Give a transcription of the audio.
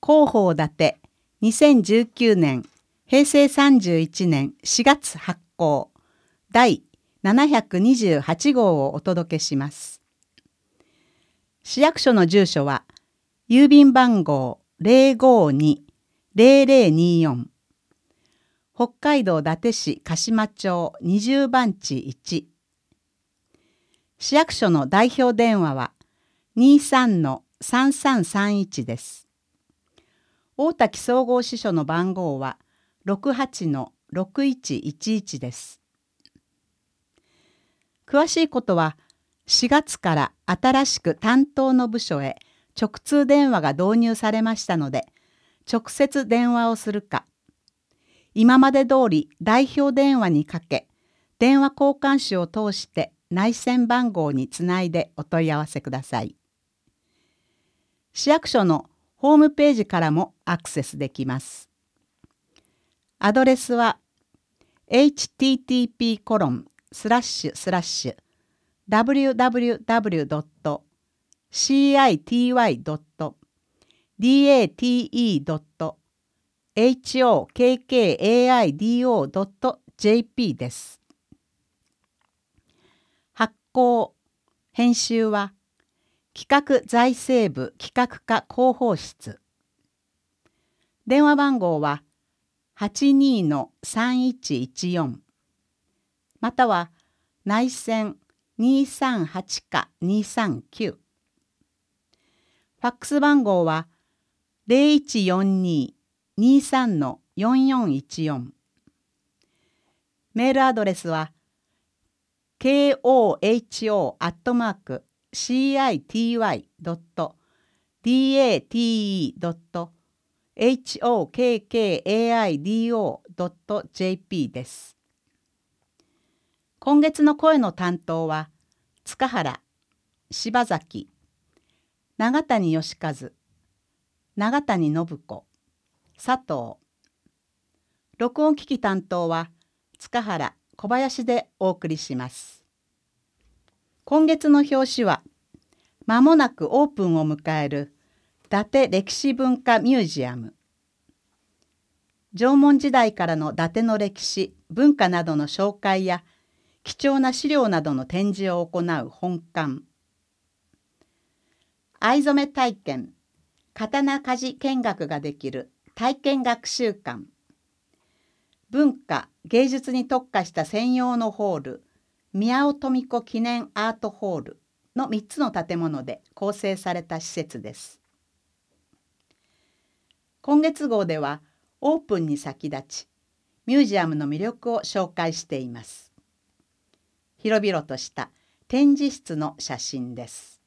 広報伊達2019年平成31年4月発行第728号をお届けします。市役所の住所は郵便番号 052-0024 北海道伊達市鹿島町20番地1。市役所の代表電話は 23-3331 です。大滝総合支所の番号は 68-6111 です。詳しいことは4月から新しく担当の部署へ直通電話が導入されましたので、直接電話をするか、今まで通り代表電話にかけ、電話交換手を通して内線番号につないでお問い合わせください。市役所のホームページからもアクセスできます。アドレスは http://www.city.hokkaido.jp です。発行・編集は企画財政部企画課広報室。電話番号は 82-3114 または内線238-239。ファックス番号は 0142-23-4414。メールアドレスは koho@city.date.hokkaido.jp です。今月の声の担当は塚原、柴崎、長谷義和、長谷信子、佐藤。録音機器担当は塚原、小林でお送りします。今月の表紙はまもなくオープンを迎える伊達歴史文化ミュージアム。縄文時代からの伊達の歴史、文化などの紹介や貴重な資料などの展示を行う本館。藍染め体験、刀鍛冶見学ができる体験学習館。文化・芸術に特化した専用のホール、宮尾登美子記念アートホールの3つの建物で構成された施設です。今月号ではオープンに先立ち、ミュージアムの魅力を紹介しています。広々とした展示室の写真です。